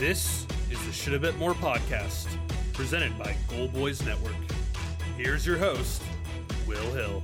This is the Should a Bit More podcast, presented by Goal Boys Network. Here's your host, Will Hill.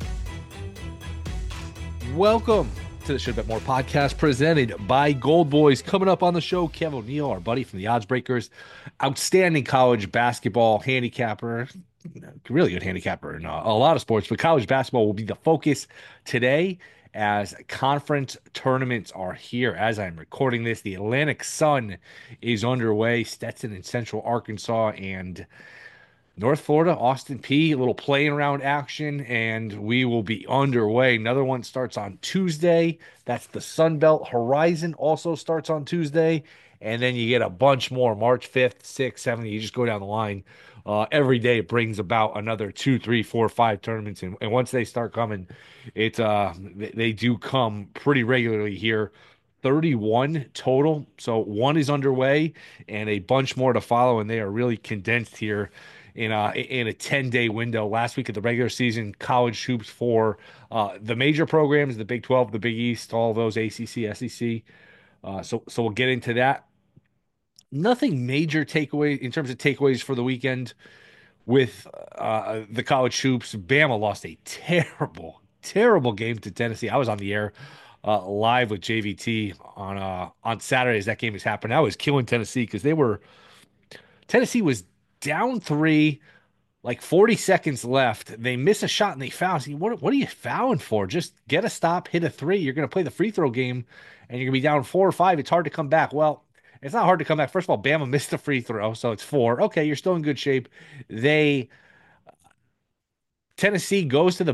Welcome to the Should a Bit More podcast, presented by Gold Boys. Coming up on the show, Kev O'Neill, our buddy from the Odds Breakers, outstanding college basketball handicapper, really good handicapper in a lot of sports, but college basketball will be the focus today as conference tournaments are here. As I'm recording this, the Atlantic Sun is underway. Stetson in Central Arkansas and North Florida, Austin Peay, a little playing around action, and we will be underway. Another one starts on Tuesday. That's the Sun Belt Horizon, also starts on Tuesday. And then you get a bunch more, March 5th, 6th, 7th. You just go down the line. Every day it brings about another 2, 3, 4, 5 tournaments. And once they start coming, they do come pretty regularly here. 31 total. So one is underway and a bunch more to follow, and they are really condensed here in a 10-day window. Last week of the regular season, college hoops for the major programs, the Big 12, the Big East, all those ACC, SEC. So we'll get into that. Nothing major takeaway in terms of takeaways for the weekend with the college hoops. Bama lost a terrible, terrible game to Tennessee. I was on the air live with JVT on Saturday as that game was happening. I was killing Tennessee because Tennessee was down 3, like 40 seconds left. They miss a shot and they foul. So what are you fouling for? Just get a stop, hit a 3. You're going to play the free throw game and you're going to be down 4 or 5. It's hard to come back. Well, it's not hard to come back. First of all, Bama missed a free throw, so it's 4. Okay, you're still in good shape. Tennessee goes to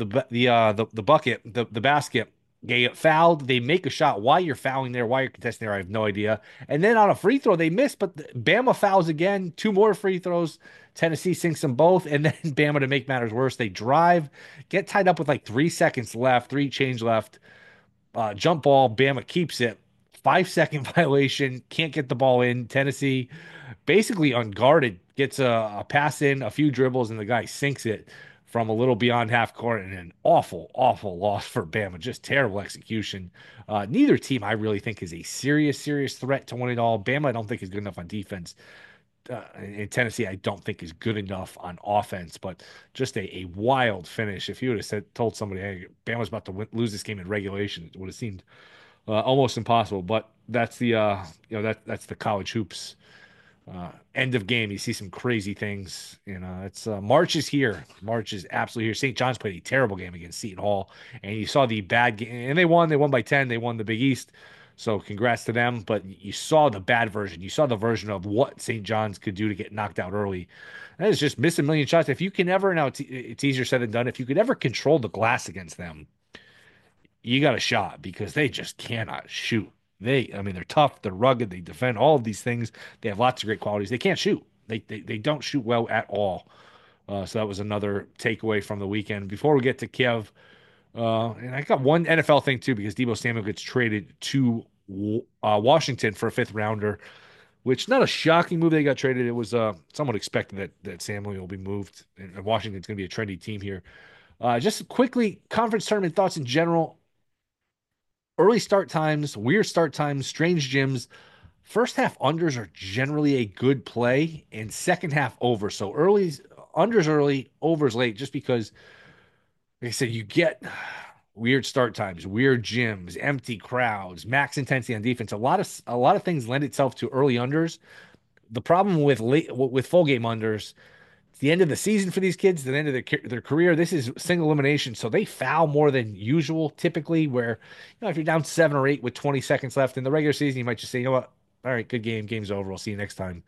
the bucket, the basket. They get fouled. They make a shot. Why you're fouling there? Why you're contesting there? I have no idea. And then on a free throw, they miss, but Bama fouls again. 2 more free throws. Tennessee sinks them both, and then Bama, to make matters worse, they drive, get tied up with like 3 seconds left, 3 change left. Jump ball. Bama keeps it. 5-second violation. Can't get the ball in. Tennessee, basically unguarded, gets a pass in, a few dribbles, and the guy sinks it from a little beyond half court, and an awful, awful loss for Bama. Just terrible execution. Neither team, I really think, is a serious, serious threat to win it all. Bama, I don't think, is good enough on defense. And Tennessee, I don't think, is good enough on offense, but just a wild finish. If you would have told somebody, hey, Bama's about to lose this game in regulation, it would have seemed almost impossible. But that's that's the college hoops end of game. You see some crazy things. It's March is here. March is absolutely here. St. John's played a terrible game against Seton Hall, and you saw the bad game, and they won. They won by 10. They won the Big East. So congrats to them. But you saw the bad version. You saw the version of what St. John's could do to get knocked out early. That is just miss a million shots. If you can ever, now it's easier said than done. If you could ever control the glass against them, you got a shot because they just cannot shoot. They're tough, they're rugged, they defend all of these things. They have lots of great qualities. They can't shoot. They don't shoot well at all. So that was another takeaway from the weekend. Before we get to Kev, and I got one NFL thing too, because Deebo Samuel gets traded to Washington for a 5th rounder, which not a shocking move. They got traded. It was somewhat expected that Samuel will be moved, and Washington's going to be a trendy team here. Just quickly, conference tournament thoughts in general. Early start times, weird start times, strange gyms. First half unders are generally a good play, and second half over. So unders early, overs late, just because, like I said, you get weird start times, weird gyms, empty crowds, max intensity on defense. A lot of things lend itself to early unders. The problem with full game unders, it's the end of the season for these kids, the end of their career. This is single elimination, so they foul more than usual typically, where, if you're down 7 or 8 with 20 seconds left in the regular season, you might just say, you know what, all right, good game, game's over, we'll see you next time.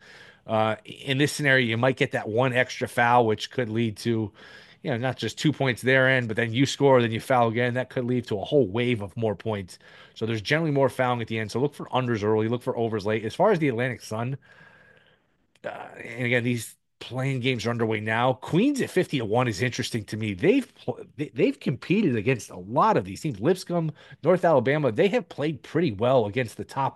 In this scenario, you might get that one extra foul, which could lead to, not just 2 points their end, but then you score, then you foul again. That could lead to a whole wave of more points. So there's generally more fouling at the end. So look for unders early, look for overs late. As far as the Atlantic Sun, and again, these playing games are underway now. Queens at 50-1 is interesting to me. They've competed against a lot of these teams. Lipscomb, North Alabama, they have played pretty well against the top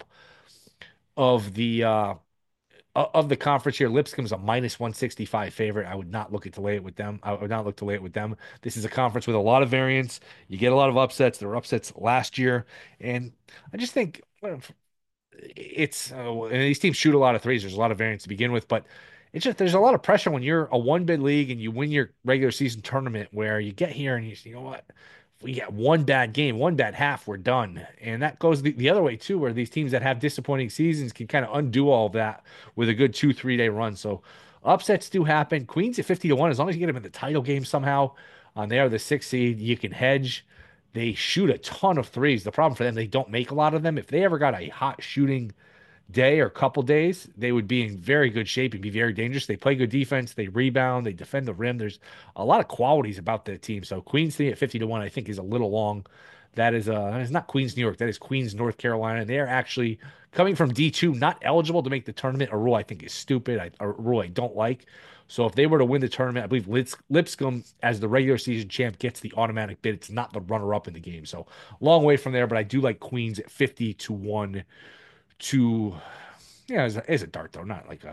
of the conference here. Lipscomb's a -165 favorite. I would not look to lay it with them. I would not look to lay it with them. This is a conference with a lot of variance. You get a lot of upsets. There were upsets last year, and I just think it's and these teams shoot a lot of threes. There's a lot of variance to begin with, but it's just there's a lot of pressure when you're a one bid league and you win your regular season tournament where you get here and you know what? If we get one bad game, one bad half, we're done. And that goes the other way too, where these teams that have disappointing seasons can kind of undo all of that with a good 2, 3 day run. So upsets do happen. Queens at 50-1, as long as you get them in the title game somehow. They are the sixth seed. You can hedge. They shoot a ton of threes. The problem for them, they don't make a lot of them. If they ever got a hot shooting day or couple days, they would be in very good shape and be very dangerous. They play good defense, they rebound, they defend the rim. There's a lot of qualities about the team. So Queens thing at 50-1, I think, is a little long. That is not Queens, New York. That is Queens, North Carolina. And they are actually coming from D2, not eligible to make the tournament. A rule I think is stupid. A rule I don't like. So if they were to win the tournament, I believe Lipscomb, as the regular season champ, gets the automatic bid. It's not the runner-up in the game. So long way from there, but I do like Queens at 50-1 to yeah, it's a dart though, not like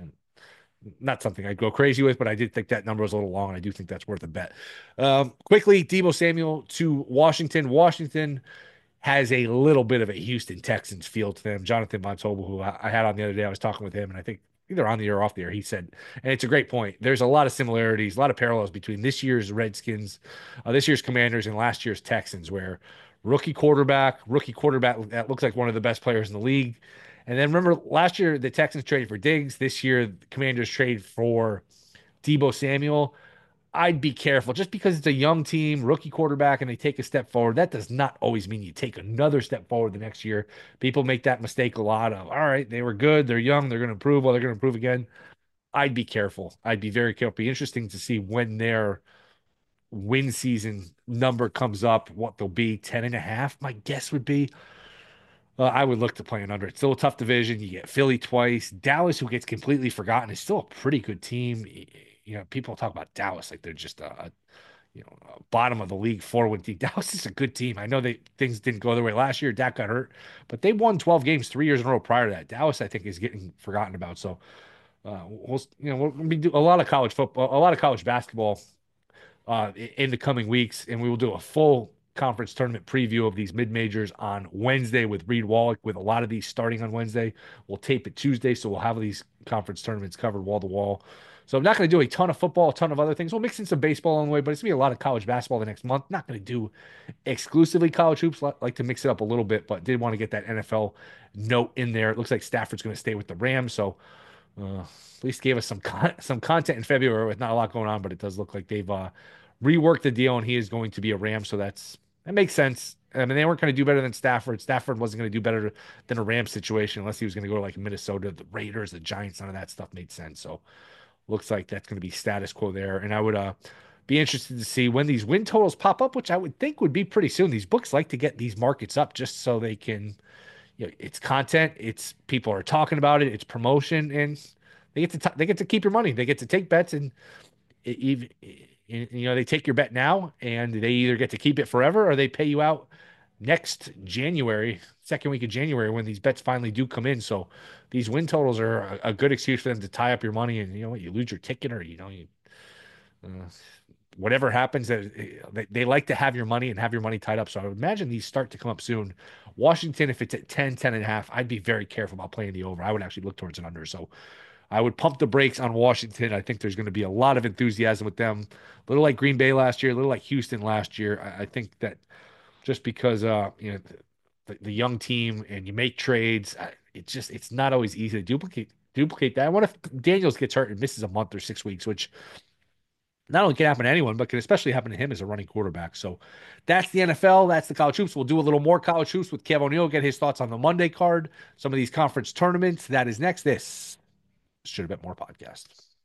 not something I'd go crazy with, but I did think that number was a little long, and I do think that's worth a bet. Quickly, Debo Samuel to Washington. Washington has a little bit of a Houston Texans feel to them. Jonathan Von Tobel, who I had on the other day, I was talking with him, and I think either on the air or off the air, he said, and it's a great point. There's a lot of similarities, a lot of parallels between this year's Redskins, this year's Commanders, and last year's Texans, where rookie quarterback that looks like one of the best players in the league. And then remember last year the Texans traded for Diggs. This year the Commanders trade for Debo Samuel. I'd be careful just because it's a young team, rookie quarterback, and they take a step forward. That does not always mean you take another step forward the next year. People make that mistake a lot of, all right, they were good, they're young, they're going to improve, well, they're going to improve again. I'd be careful. I'd be very careful. Be interesting to see when their win season number comes up, what they'll be 10.5. My guess would be I would look to play an under. It's still a tough division. You get Philly twice. Dallas, who gets completely forgotten, is still a pretty good team. You know, people talk about Dallas like they're just a bottom of the league 4-win team. Dallas is a good team. I know things didn't go their way last year. Dak got hurt, but they won 12 games 3 years in a row prior to that. Dallas, I think, is getting forgotten about. So we'll be do a lot of college football, a lot of college basketball in the coming weeks, and we will do a full conference tournament preview of these mid majors on Wednesday with Reed Wallach. With a lot of these starting on Wednesday, we'll tape it Tuesday, so we'll have these conference tournaments covered wall to wall. So I'm not going to do a ton of football, a ton of other things. We'll mix in some baseball on the way, but it's going to be a lot of college basketball the next month. Not going to do exclusively college hoops. Like to mix it up a little bit, but did want to get that NFL note in there. It looks like Stafford's going to stay with the Rams, so at least gave us some content in February with not a lot going on, but it does look like they've reworked the deal and he is going to be a Ram. So that makes sense. I mean, they weren't going to do better than Stafford. Stafford wasn't going to do better than a Ram situation unless he was going to go to like Minnesota, the Raiders, the Giants. None of that stuff made sense. So looks like that's going to be status quo there. And I would be interested to see when these win totals pop up, which I would think would be pretty soon. These books like to get these markets up just so they can, it's content, it's people are talking about it, it's promotion, and they get to keep your money. They get to take bets, and even they take your bet now, and they either get to keep it forever or they pay you out next January, second week of January, when these bets finally do come in. So these win totals are a good excuse for them to tie up your money, and you lose your ticket, or uh, whatever happens, they like to have your money and have your money tied up. So I would imagine these start to come up soon. Washington, if it's at 10, 10.5, I'd be very careful about playing the over. I would actually look towards an under. So I would pump the brakes on Washington. I think there's going to be a lot of enthusiasm with them. A little like Green Bay last year, a little like Houston last year. I think that just because the young team and you make trades, it's not always easy to duplicate that. What if Daniels gets hurt and misses a month or 6 weeks, which not only can happen to anyone, but can especially happen to him as a running quarterback. So that's the NFL. That's the college hoops. We'll do a little more college hoops with Kev O'Neill, get his thoughts on the Monday card, some of these conference tournaments. That is next. This should have been more podcast.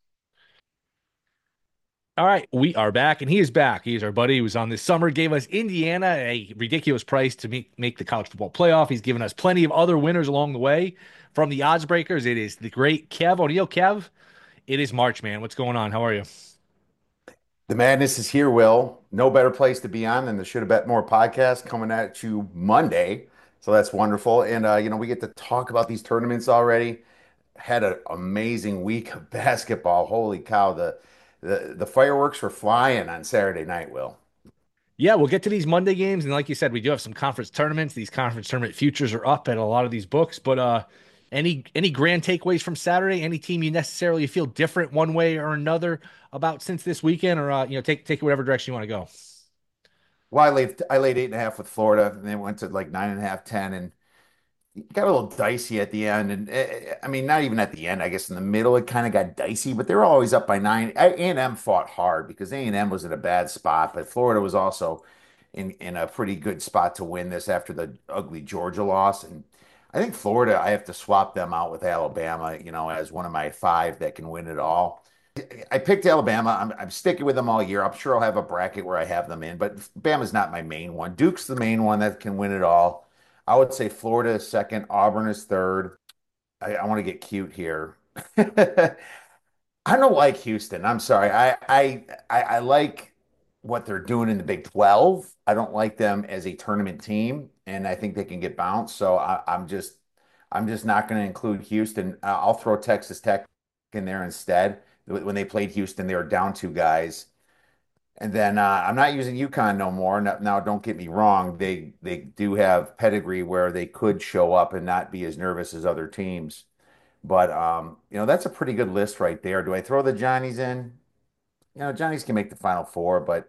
All right, we are back, and he is back. He is our buddy who was on this summer, gave us Indiana a ridiculous price to make the college football playoff. He's given us plenty of other winners along the way from the odds breakers. It is the great Kev O'Neill. Kev, it is March, man. What's going on? How are you? The madness is here, Will. No better place to be on than the Should Have Bet More podcast coming at you Monday. So that's wonderful. And, we get to talk about these tournaments already. Had an amazing week of basketball. Holy cow. The fireworks were flying on Saturday night, Will. Yeah, we'll get to these Monday games, and like you said, we do have some conference tournaments. These conference tournament futures are up at a lot of these books. But any grand takeaways from Saturday? Any team you necessarily feel different one way or another about since this weekend, or take it whatever direction you want to go. Well, I laid 8.5 with Florida, and then went to like 9.5, 10, and it got a little dicey at the end. And I mean, not even at the end. I guess in the middle it kind of got dicey, but they were always up by 9. A&M fought hard because A&M was in a bad spot, but Florida was also in a pretty good spot to win this after the ugly Georgia loss. And I think Florida, I have to swap them out with Alabama, as one of my five that can win it all. I picked Alabama. I'm sticking with them all year. I'm sure I'll have a bracket where I have them in, but Bama's not my main one. Duke's the main one that can win it all. I would say Florida is second, Auburn is third. I want to get cute here. I don't like Houston. I'm sorry. I like what they're doing in the Big 12. I don't like them as a tournament team, and I think they can get bounced. So I'm just not going to include Houston. I'll throw Texas Tech in there instead. When they played Houston, they were down two guys. And then I'm not using UConn no more. Now, don't get me wrong. They do have pedigree where they could show up and not be as nervous as other teams. But that's a pretty good list right there. Do I throw the Johnnies in? Johnnies can make the Final Four, but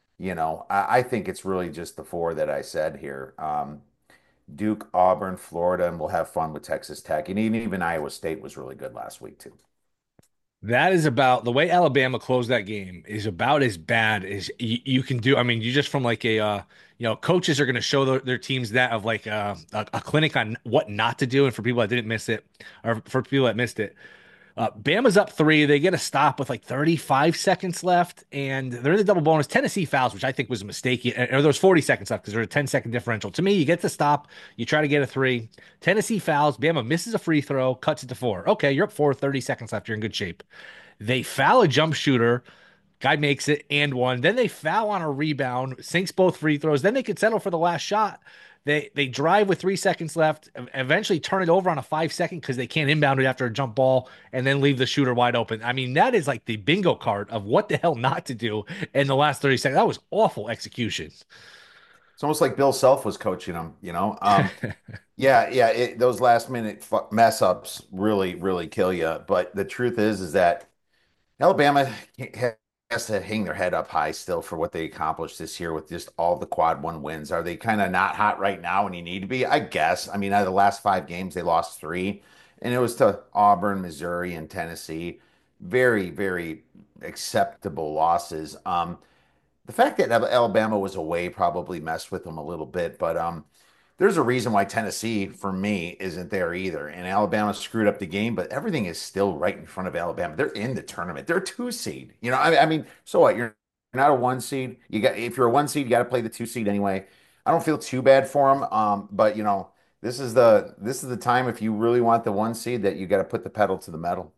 I think it's really just the four that I said here. Duke, Auburn, Florida, and we'll have fun with Texas Tech. And even Iowa State was really good last week too. That is about the way Alabama closed that game is about as bad as you can do. I mean, you just from like coaches are going to show their teams that of like a clinic on what not to do. And for people that didn't miss it, or for people that missed it, Bama's up three. They get a stop with like 35 seconds left, and they're in the double bonus. Tennessee fouls, which I think was a mistake. Or there was 40 seconds left because there's a 10-second differential. To me, you get the stop, you try to get a three. Tennessee fouls. Bama misses a free throw, cuts it to four. Okay, you're up four, 30 seconds left. You're in good shape. They foul a jump shooter. Guy makes it and one. Then they foul on a rebound, sinks both free throws. Then they could settle for the last shot. They drive with 3 seconds left, eventually turn it over on a 5 second because they can't inbound it after a jump ball, and then leave the shooter wide open. I mean, that is like the bingo card of what the hell not to do in the last 30 seconds. That was awful execution. It's almost like Bill Self was coaching them. Yeah, yeah. Those last minute mess ups really, really kill you. But the truth is that Alabama has to hang their head up high still for what they accomplished this year with just all the quad one wins. Are they kind of not hot right now when you need to be? I guess. I mean, out of the last 5 games, they lost three, and it was to Auburn, Missouri, and Tennessee. Very, very acceptable losses. The fact that Alabama was away probably messed with them a little bit, but there's a reason why Tennessee, for me, isn't there either. And Alabama screwed up the game, but everything is still right in front of Alabama. They're in the tournament. They're a 2 seed. I mean, so what? You're not a 1 seed. If you're a 1 seed, you got to play the 2 seed anyway. I don't feel too bad for them, but this is the time if you really want the 1 seed that you got to put the pedal to the metal.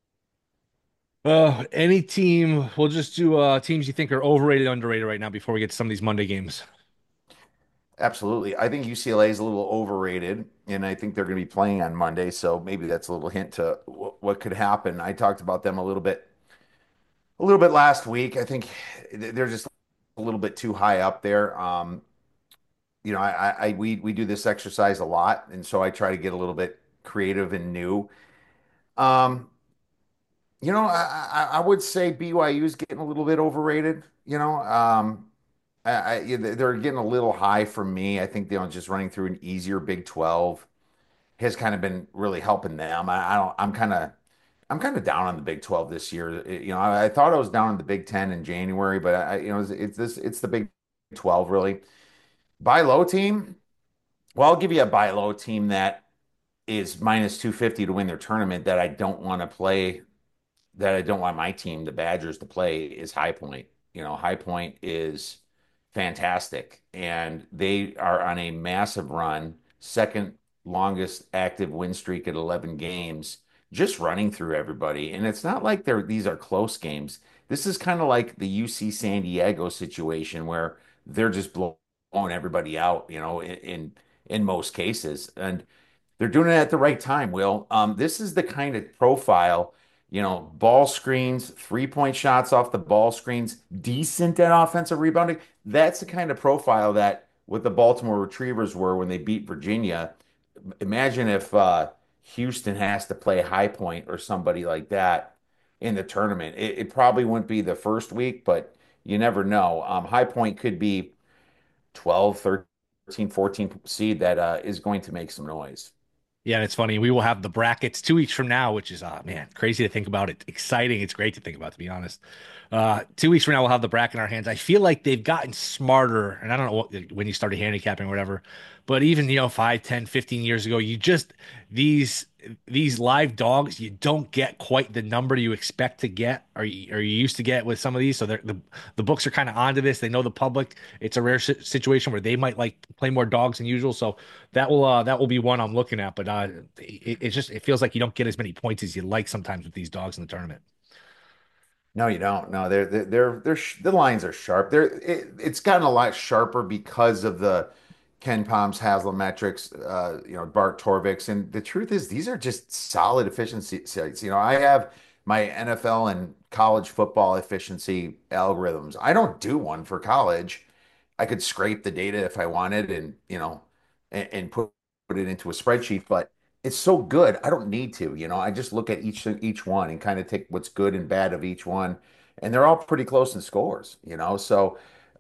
Any team, we'll just do teams you think are overrated, underrated right now before we get to some of these Monday games. Absolutely. I think UCLA is a little overrated, and I think they're going to be playing on Monday, so maybe that's a little hint to what could happen. I talked about them a little bit last week. I think they're just a little bit too high up there. We do this exercise a lot, and so I try to get a little bit creative and new. Um, I would say BYU is getting a little bit overrated. They're getting a little high for me. I think just running through an easier Big 12 has kind of been really helping them. I don't. I'm kind of down on the Big 12 this year. I thought I was down on the Big 10 in January, but it's the Big 12 really. Buy low team. Well, I'll give you a buy low team that is minus 250 to win their tournament that I don't want to play, that I don't want my team, the Badgers, to play is High Point. High Point is fantastic, and they are on a massive run, second longest active win streak at 11 games, just running through everybody. And it's not like these are close games. This is kind of like the UC San Diego situation where they're just blowing everybody out, in most cases. And they're doing it at the right time, Will. This is the kind of profile ball screens, 3-point shots off the ball screens, decent at offensive rebounding. That's the kind of profile that what the Baltimore Retrievers were when they beat Virginia. Imagine if Houston has to play High Point or somebody like that in the tournament. It probably wouldn't be the first week, but you never know. High Point could be 12, 13, 14 seed that is going to make some noise. Yeah, and it's funny. We will have the brackets 2 weeks from now, which is man, crazy to think about. It exciting. It's great to think about, to be honest. 2 weeks from now, we'll have the bracket in our hands. I feel like they've gotten smarter, and I don't know when you started handicapping or whatever, but even 5, 10, 15 years ago, you just these these live dogs, you don't get quite the number you expect to get, or you used to get with some of these. So the books are kind of onto this. They know the public. It's a rare situation where they might like play more dogs than usual. So that will be one I'm looking at. But it feels like you don't get as many points as you like sometimes with these dogs in the tournament. No, you don't. No, the lines are sharp. It's gotten a lot sharper because of the Ken Palms, Haslametrics, Bart Torvik. And the truth is, these are just solid efficiency sites. I have my NFL and college football efficiency algorithms. I don't do one for college. I could scrape the data if I wanted and put it into a spreadsheet, but it's so good. I don't need to, I just look at each one and kind of take what's good and bad of each one, and they're all pretty close in scores. So,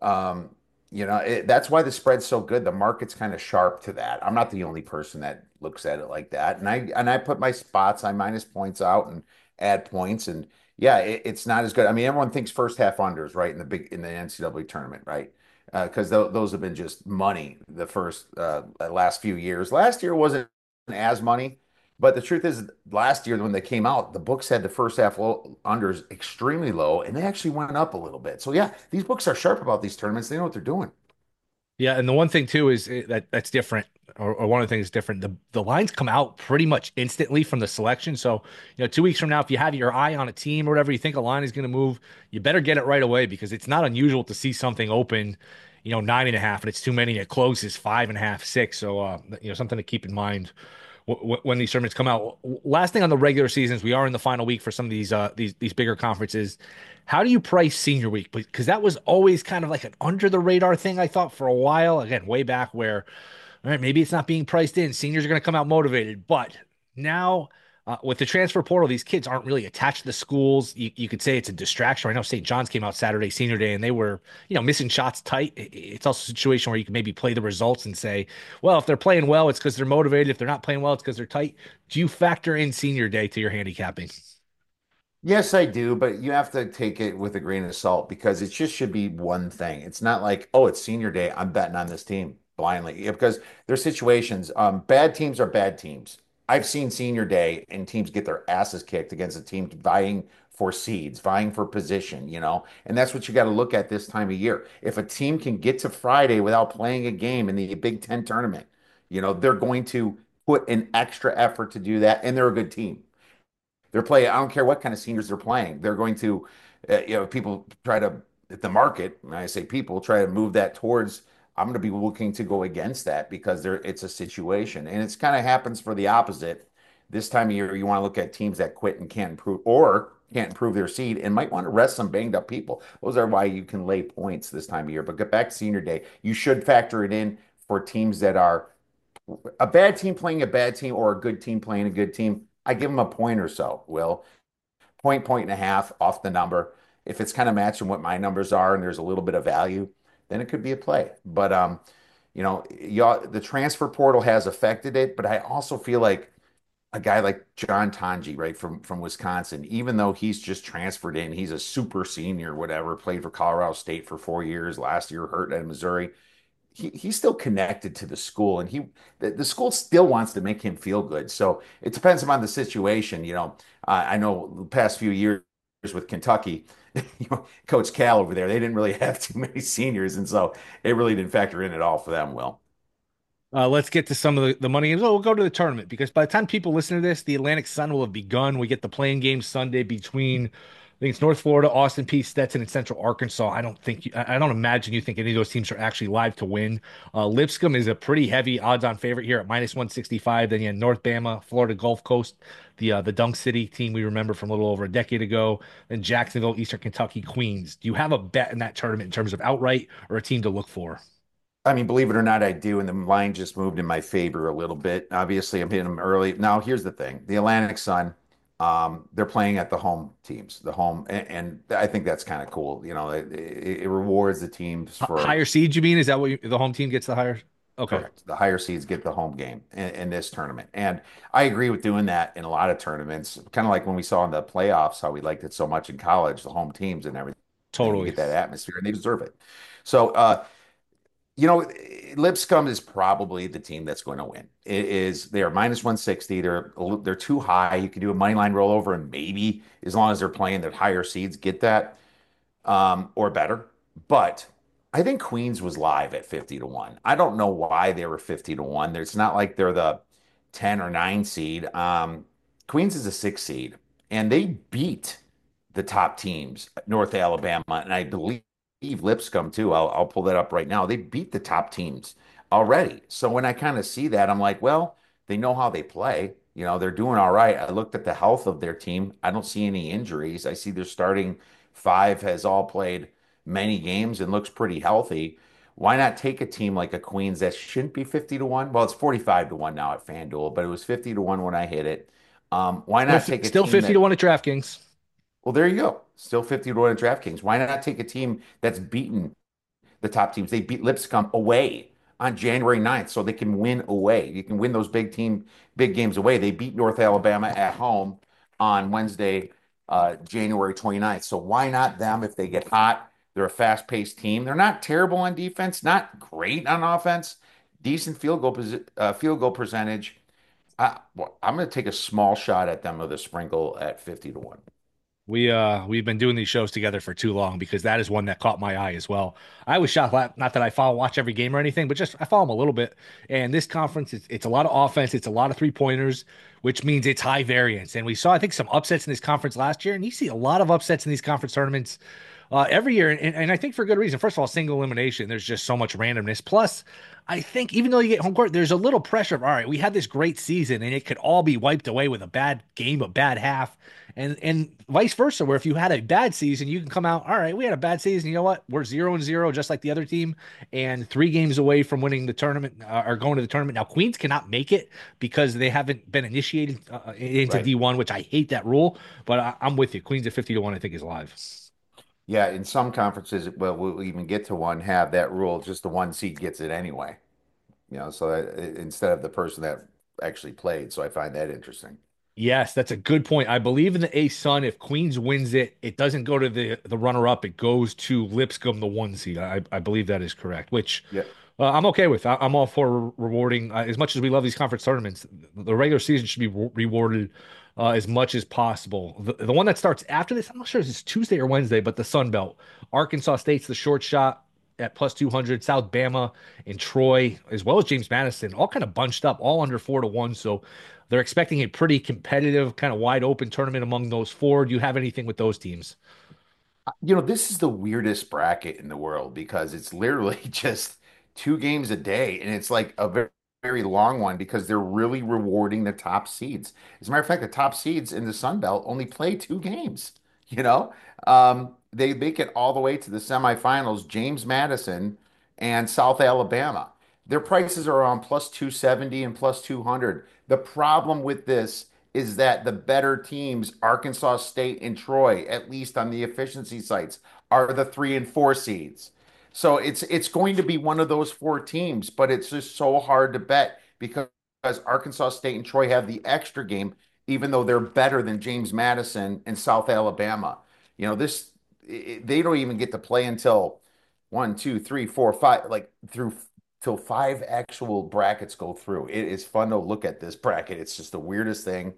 that's why the spread's so good. The market's kind of sharp to that. I'm not the only person that looks at it like that, and I put my spots, I minus points out and add points, and yeah, it's not as good. I mean, everyone thinks first half unders, right, in the NCAA tournament, right? Because those have been just money the first last few years. Last year wasn't as money, but the truth is, last year when they came out, the books had the first half unders extremely low, and they actually went up a little bit. So yeah, these books are sharp about these tournaments. They know what they're doing. Yeah, and the one thing too is that's different, or one of the things that's different. The lines come out pretty much instantly from the selection. So, 2 weeks from now, if you have your eye on a team or whatever, you think a line is going to move, you better get it right away because it's not unusual to see something open, 9.5, and it's too many. It closes 5.5, 6. So, something to keep in mind when these tournaments come out. Last thing on the regular seasons, we are in the final week for some of these bigger conferences. How do you price senior week? Because that was always kind of like an under the radar thing, I thought, for a while. Again, way back where, all right, maybe it's not being priced in. Seniors are going to come out motivated, but now. With the transfer portal, these kids aren't really attached to the schools. You could say it's a distraction. I know St. John's came out Saturday, senior day, and they were, missing shots tight. It's also a situation where you can maybe play the results and say, well, if they're playing well, it's because they're motivated. If they're not playing well, it's because they're tight. Do you factor in senior day to your handicapping? Yes, I do, but you have to take it with a grain of salt because it just should be one thing. It's not like, oh, it's senior day. I'm betting on this team blindly. Yeah, because there's situations. Bad teams are bad teams. I've seen senior day and teams get their asses kicked against a team vying for seeds, vying for position. And that's what you got to look at this time of year. If a team can get to Friday without playing a game in the Big Ten tournament, they're going to put an extra effort to do that, and they're a good team. They're playing, I don't care what kind of seniors they're playing. They're going to, people try to, at the market, when I say people, try to move that towards, I'm going to be looking to go against that because it's a situation. And it's kind of happens for the opposite. This time of year, you want to look at teams that quit and can't improve or can't improve their seed and might want to rest some banged up people. Those are why you can lay points this time of year. But get back to senior day. You should factor it in for teams that are a bad team playing a bad team or a good team playing a good team. I give them a point or so, Will. Point and a half off the number. If it's kind of matching what my numbers are and there's a little bit of value, then it could be a play. But the transfer portal has affected it, but I also feel like a guy like John Tanji, right, from Wisconsin, even though he's just transferred in, he's a super senior, whatever, played for Colorado State for 4 years, last year hurt at Missouri. He's still connected to the school, and the school still wants to make him feel good. So it depends upon the situation. I know the past few years with Kentucky, Coach Cal over there, they didn't really have too many seniors, and so it really didn't factor in at all for them. Will. Let's get to some of the money games. Oh, we'll go to the tournament because by the time people listen to this, the Atlantic Sun will have begun. We get the playing game Sunday between think it's North Florida, Austin P. Stetson, and Central Arkansas. I don't imagine you think any of those teams are actually live to win. Lipscomb is a pretty heavy odds-on favorite here at minus 165. Then you have North Bama, Florida Gulf Coast, the Dunk City team we remember from a little over a decade ago. Then Jacksonville, Eastern Kentucky, Queens. Do you have a bet in that tournament in terms of outright or a team to look for? I mean, believe it or not, I do, and the line just moved in my favor a little bit. Obviously, I'm hitting them early. Now, here's the thing: the Atlantic Sun, they're playing at the home teams, the home, and I think that's kind of cool. It rewards the teams for Higher seed, you mean? Is that what the home team gets the higher? Okay, correct. The higher seeds get the home game in this tournament, and I agree with doing that in a lot of tournaments. Kind of like when we saw in the playoffs, how we liked it so much in college, the home teams and everything. You totally. get that atmosphere, and they deserve it. So, you know, Lipscomb is probably the team that's going to win. It is they are minus 160. They're too high. You can do a money line rollover and maybe as long as they're playing the higher seeds get that or better. But I think Queens was live at 50 to 1. I don't know why they were 50 to 1. It's not like they're the 10 or 9 seed. Queens is a 6 seed and they beat the top teams, North Alabama, and I believe Lipscomb too. I'll pull that up right now. They beat the top teams already. So when I kind of see that, I'm like, well, they know how they play. They're doing all right. I looked at the health of their team. I don't see any injuries. I see their starting five has all played many games and looks pretty healthy. Why not take a team like a Queens that shouldn't be 50 to 1? Well, it's 45 to 1 now at FanDuel, but it was 50 to 1 when I hit it. Why Still, not take a still team 50 to that 1 at DraftKings. well, there you go. Still 50 to 1 at DraftKings. Why not take a team that's beaten the top teams? They beat Lipscomb away on January 9th, so they can win away. You can win those big games away. They beat North Alabama at home on Wednesday, January 29th. So why not them if they get hot? They're a fast-paced team. They're not terrible on defense, not great on offense. Decent field goal percentage. I'm going to take a small shot at them with a sprinkle at 50 to 1. We've been doing these shows together for too long because that is one that caught my eye as well. I was shocked, not that I watch every game or anything, but just I follow them a little bit. And this conference, it's a lot of offense, it's a lot of 3-pointers, which means it's high variance. And we saw, I think, some upsets in this conference last year, and you see a lot of upsets in these conference tournaments every year, and I think for good reason. First of all, single elimination, there's just so much randomness. Plus, I think even though you get home court, there's a little pressure of, all right, we had this great season, and it could all be wiped away with a bad game, a bad half, and vice versa, where if you had a bad season, you can come out, all right, we had a bad season. You know what? We're 0-0, just like the other team, and 3 games away from winning the tournament or going to the tournament. Now, Queens cannot make it because they haven't been initiated into Right. D1, which I hate that rule, but I'm with you. Queens at 50 to 1, I think, is live. Yeah, in some conferences, well, we'll even get to one, have that rule, just the one seed gets it anyway. So that instead of the person that actually played. So I find that interesting. Yes, that's a good point. I believe in the A Sun. If Queens wins it, it doesn't go to the runner up. It goes to Lipscomb, the 1 seed. I believe that is correct, which Yeah. I'm okay with. I'm all for rewarding. As much as we love these conference tournaments, the regular season should be rewarded as much as possible. The one that starts after this, I'm not sure if it's Tuesday or Wednesday, but the Sun Belt. Arkansas State's the short shot at plus 200. South Bama and Troy, as well as James Madison, all kind of bunched up, all under 4 to 1. So they're expecting a pretty competitive, kind of wide open tournament among those four. Do you have anything with those teams? This is the weirdest bracket in the world because it's literally just 2 games a day, and it's like a very, very long one because they're really rewarding the top seeds. As a matter of fact, the top seeds in the Sun Belt only play 2 games. You know, they make it all the way to the semifinals. James Madison and South Alabama. Their prices are on plus 270 and plus 200. The problem with this is that the better teams, Arkansas State and Troy, at least on the efficiency sites, are the 3 and 4 seeds. So it's going to be one of those 4 teams, but it's just so hard to bet because Arkansas State and Troy have the extra game, even though they're better than James Madison and South Alabama. This they don't even get to play until 1, 2, 3, 4, 5, like through till 5 actual brackets go through. It is fun to look at this bracket. It's just the weirdest thing.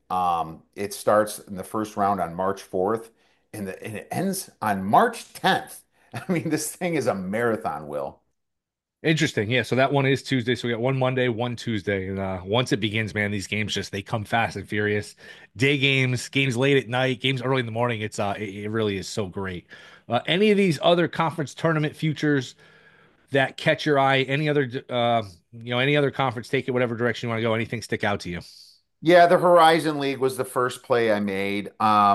It starts in the first round on March 4th and it ends on March 10th. I mean, this thing is a marathon, Will. Interesting. Yeah. So that one is Tuesday. So we got one Monday, one Tuesday. And once it begins, man, these games just they come fast and furious. Day games, games late at night, games early in the morning. It really is so great. Any of these other conference tournament futures that catch your eye? Any other any other conference, take it whatever direction you want to go. Anything stick out to you? Yeah, the Horizon League was the first play I made.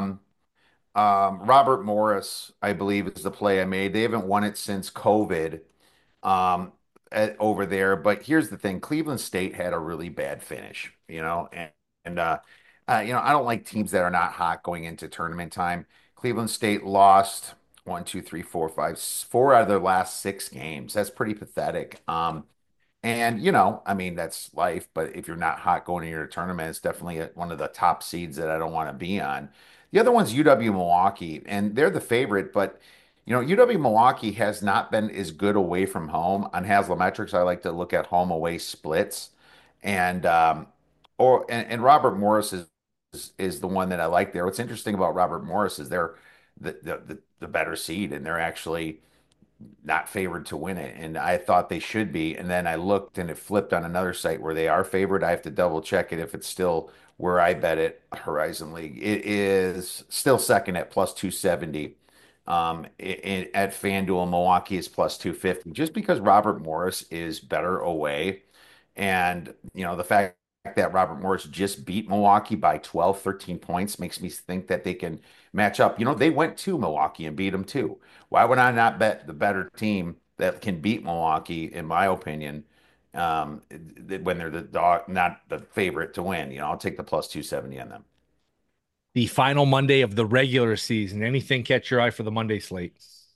Robert Morris, I believe, is the play I made. They haven't won it since COVID. um, over there. But here's the thing: Cleveland State had a really bad finish, and I don't like teams that are not hot going into tournament time. Cleveland State lost one, two, three, four, five, four out of their last six games. That's pretty pathetic. And I mean, that's life. But if you're not hot going into your tournament, it's definitely one of the top seeds that I don't want to be on. The other one's UW Milwaukee, and they're the favorite, but UW Milwaukee has not been as good away from home. On Haslametrics, I like to look at home away splits, and and Robert Morris is the one that I like there. What's interesting about Robert Morris is they're the better seed, and they're actually not favored to win it. And I thought they should be. And then I looked and it flipped on another site where they are favored. I have to double check it if it's still where I bet it, Horizon League. It is still second at plus 270. At FanDuel, Milwaukee is plus 250 just because Robert Morris is better away. And, the fact that Robert Morris just beat Milwaukee by 12, 13 points makes me think that they can match up. They went to Milwaukee and beat them too. Why would I not bet the better team that can beat Milwaukee, in my opinion, when they're the dog, not the favorite to win? I'll take the plus 270 on them. The final Monday of the regular season. Anything catch your eye for the Monday slate?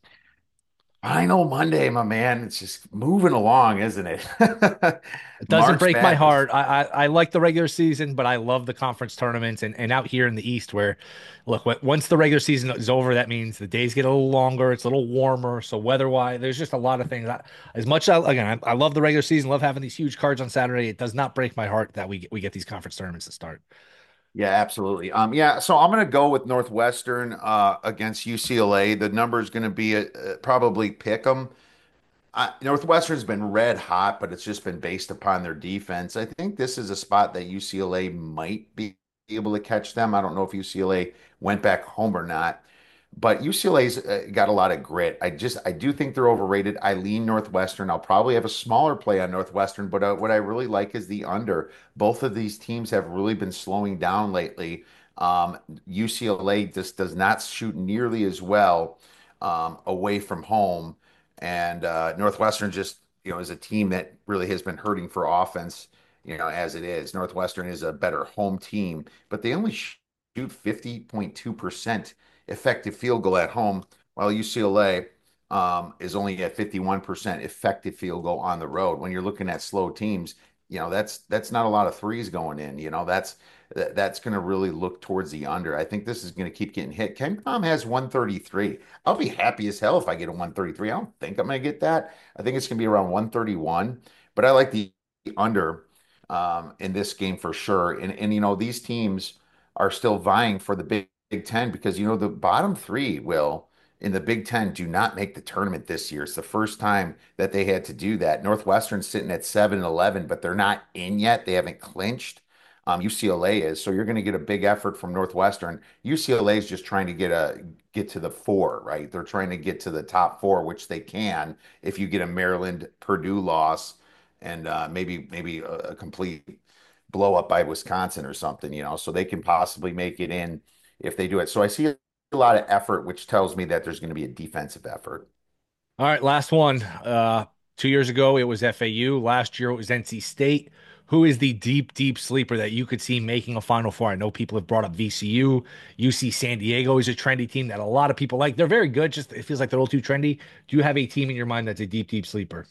I know Monday, my man. It's just moving along, isn't it? It doesn't March break my Madness. heart. I like the regular season, but I love the conference tournaments and out here in the East where, look, once the regular season is over, that means the days get a little longer, it's a little warmer. So weather-wise, there's just a lot of things. As much as again, I love the regular season, love having these huge cards on Saturday. It does not break my heart that we get these conference tournaments to start. Yeah, absolutely. Yeah, so I'm going to go with Northwestern against UCLA. The number is going to be probably pick 'em. Northwestern's been red hot, but it's just been based upon their defense. I think this is a spot that UCLA might be able to catch them. I don't know if UCLA went back home or not, but UCLA's got a lot of grit. I do think they're overrated. I lean Northwestern. I'll probably have a smaller play on Northwestern, but what I really like is the under. Both of these teams have really been slowing down lately. UCLA just does not shoot nearly as well away from home. And Northwestern just, is a team that really has been hurting for offense, as it is. Northwestern is a better home team, but they only shoot 50.2% effective field goal at home, while UCLA is only at 51% effective field goal on the road. When you're looking at slow teams, that's not a lot of threes going in. That's going to really look towards the under. I think this is going to keep getting hit. KenPom has 133. I'll be happy as hell if I get a 133. I don't think I'm going to get that. I think it's going to be around 131, but I like the under in this game for sure. And these teams are still vying for the Big Ten because the bottom three will in the Big Ten do not make the tournament this year. It's the first time that they had to do that. Northwestern's sitting at 7-11, but they're not in yet. They haven't clinched. UCLA is. So you're going to get a big effort from Northwestern. UCLA is just trying to get to the four, right? They're trying to get to the top four, which they can if you get a Maryland Purdue loss and maybe a complete blow up by Wisconsin or something, so they can possibly make it in if they do it. So I see a lot of effort, which tells me that there's going to be a defensive effort. All right, last one. 2 years ago, it was FAU. Last year, it was NC State. Who is the deep, deep sleeper that you could see making a Final Four? I know people have brought up VCU. UC San Diego is a trendy team that a lot of people like. They're very good. Just it feels like they're a little too trendy. Do you have a team in your mind that's a deep, deep sleeper?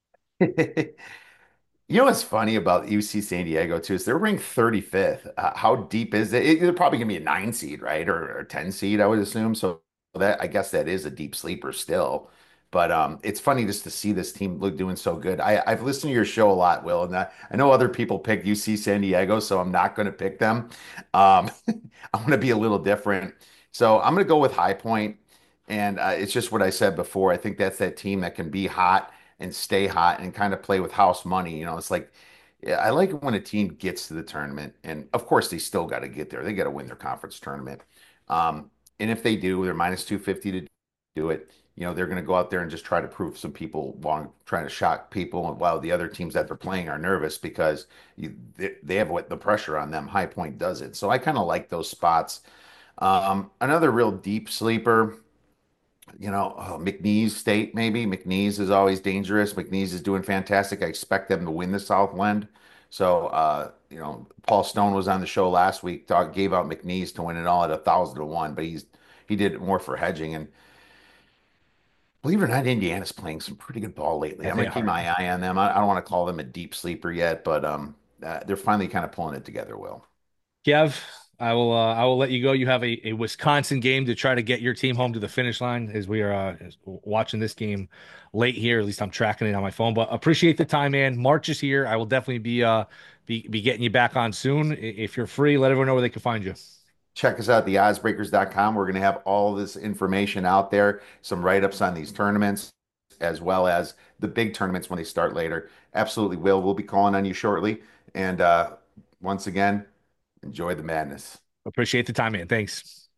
What's funny about UC San Diego too is they're ranked 35th. How deep is it? They're probably gonna be a 9 seed, right, or 10 seed, I would assume. So that I guess that is a deep sleeper still. But it's funny just to see this team look doing so good. I've listened to your show a lot, Will, and I know other people pick UC San Diego, so I'm not going to pick them. I want to be a little different, so I'm going to go with High Point, and it's just what I said before. I think that's that team that can be hot and stay hot and kind of play with house money. It's like, yeah, I like it when a team gets to the tournament, and of course they still got to get there. They got to win their conference tournament. And if they do, they're minus 250 to do it. They're going to go out there and just try to prove some people wrong, trying to shock people, while the other teams that they're playing are nervous because they have what the pressure on them. High Point does it, so I kind of like those spots. Another real deep sleeper. McNeese State, maybe. McNeese is always dangerous. McNeese is doing fantastic. I expect them to win the Southland. So, Paul Stone was on the show last week, gave out McNeese to win it all at 1,000 to 1, but he did it more for hedging. And believe it or not, Indiana's playing some pretty good ball lately. Yeah, I'm they going to keep are. my eye on them. I don't want to call them a deep sleeper yet, but they're finally kind of pulling it together, Will. Kev, I will let you go. You have a Wisconsin game to try to get your team home to the finish line as we are watching this game late here. At least I'm tracking it on my phone. But appreciate the time, man. March is here. I will definitely be getting you back on soon. If you're free, let everyone know where they can find you. Check us out at theoddsbreakers.com. We're going to have all this information out there, some write-ups on these tournaments, as well as the big tournaments when they start later. Absolutely, Will. We'll be calling on you shortly. And once again, enjoy the madness. Appreciate the time, man. Thanks.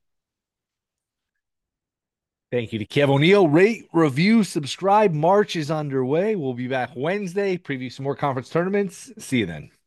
Thank you to Kev O'Neill. Rate, review, subscribe. March is underway. We'll be back Wednesday, preview some more conference tournaments. See you then.